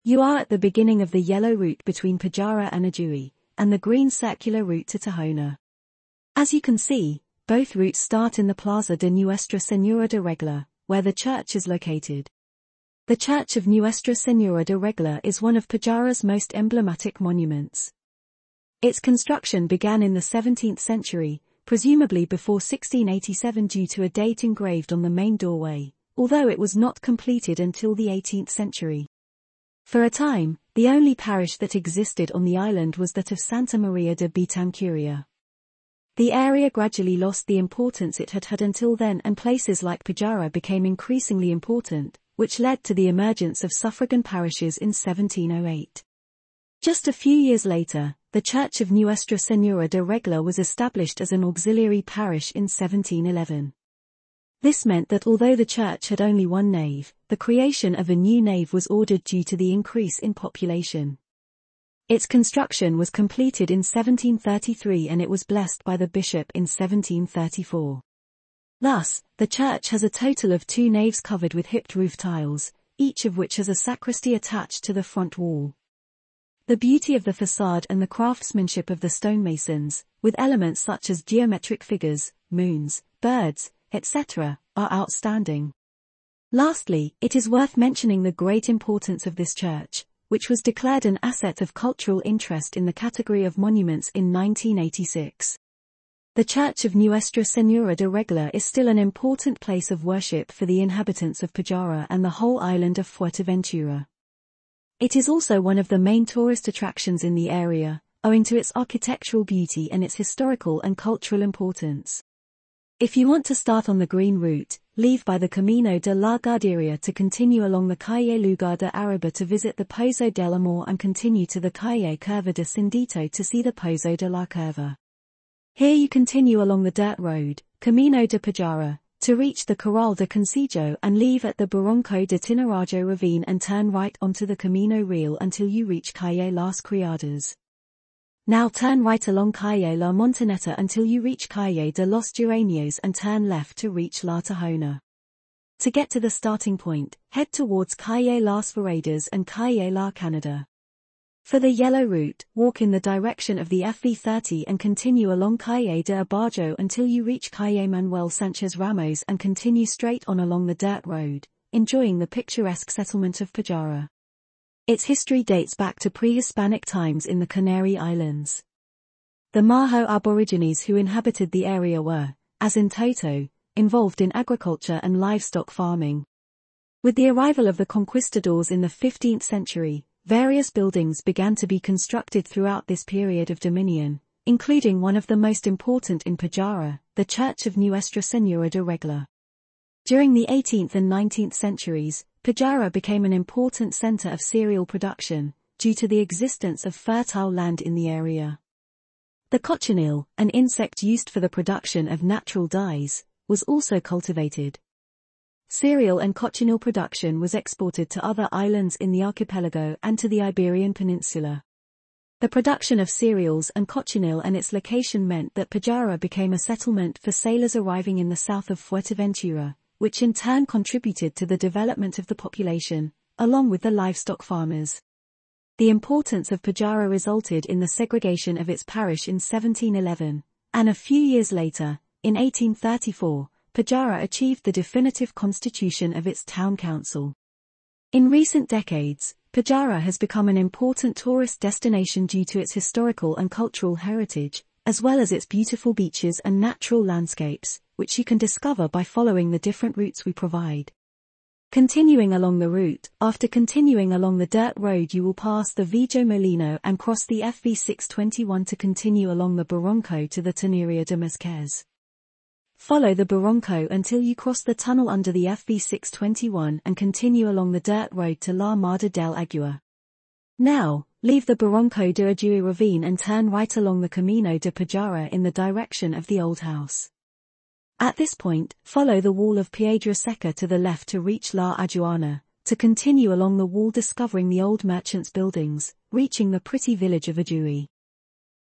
You are at the beginning of the yellow route between Pajara and Ajui, and the green circular route to Tahona. As you can see, both routes start in the Plaza de Nuestra Señora de Regla, where the church is located. The Church of Nuestra Señora de Regla is one of Pajara's most emblematic monuments. Its construction began in the 17th century, presumably before 1687 due to a date engraved on the main doorway, although it was not completed until the 18th century. For a time, the only parish that existed on the island was that of Santa Maria de Bitancuria. The area gradually lost the importance it had had until then, and places like Pajara became increasingly important, which led to the emergence of suffragan parishes in 1708. Just a few years later, the Church of Nuestra Señora de Regla was established as an auxiliary parish in 1711. This meant that although the church had only one nave, the creation of a new nave was ordered due to the increase in population. Its construction was completed in 1733 and it was blessed by the bishop in 1734. Thus, the church has a total of 2 naves covered with hipped roof tiles, each of which has a sacristy attached to the front wall. The beauty of the facade and the craftsmanship of the stonemasons, with elements such as geometric figures, moons, birds, etc., are outstanding. Lastly, it is worth mentioning the great importance of this church, which was declared an asset of cultural interest in the category of monuments in 1986. The Church of Nuestra Señora de Regla is still an important place of worship for the inhabitants of Pajara and the whole island of Fuerteventura. It is also one of the main tourist attractions in the area, owing to its architectural beauty and its historical and cultural importance. If you want to start on the green route, leave by the Camino de la Guarderia to continue along the Calle Lugar de Araba to visit the Pozo del Amor and continue to the Calle Curva de Cindito to see the Pozo de la Curva. Here you continue along the dirt road, Camino de Pajara, to reach the Corral de Concejo and leave at the Barranco de Tinarajo ravine and turn right onto the Camino Real until you reach Calle Las Criadas. Now turn right along Calle La Montaneta until you reach Calle de los Geranios and turn left to reach La Tahona. To get to the starting point, head towards Calle Las Veredas and Calle La Canada. For the yellow route, walk in the direction of the FV30 and continue along Calle de Abajo until you reach Calle Manuel Sanchez Ramos and continue straight on along the dirt road, enjoying the picturesque settlement of Pajara. Its history dates back to pre-Hispanic times in the Canary Islands. The Maho Aborigines who inhabited the area were, as in Toto, involved in agriculture and livestock farming. With the arrival of the conquistadors in the 15th century, various buildings began to be constructed throughout this period of dominion, including one of the most important in Pajara, the Church of Nuestra Señora de Regla. During the 18th and 19th centuries, Pajara became an important center of cereal production, due to the existence of fertile land in the area. The cochineal, an insect used for the production of natural dyes, was also cultivated. Cereal and cochineal production was exported to other islands in the archipelago and to the Iberian Peninsula. The production of cereals and cochineal and its location meant that Pajara became a settlement for sailors arriving in the south of Fuerteventura, which in turn contributed to the development of the population, along with the livestock farmers. The importance of Pajara resulted in the segregation of its parish in 1711, and a few years later, in 1834, Pajara achieved the definitive constitution of its town council. In recent decades, Pajara has become an important tourist destination due to its historical and cultural heritage, as well as its beautiful beaches and natural landscapes, which you can discover by following the different routes we provide. Continuing along the route, after continuing along the dirt road you will pass the Vigo Molino and cross the FV621 to continue along the Barranco to the Teneria de Mezquez. Follow the Barranco until you cross the tunnel under the FV621 and continue along the dirt road to La Armada del Agua. Now, leave the Barranco de Ajui ravine and turn right along the Camino de Pajara in the direction of the old house. At this point, follow the wall of Piedra Seca to the left to reach La Aduana, to continue along the wall discovering the old merchants' buildings, reaching the pretty village of Ajui.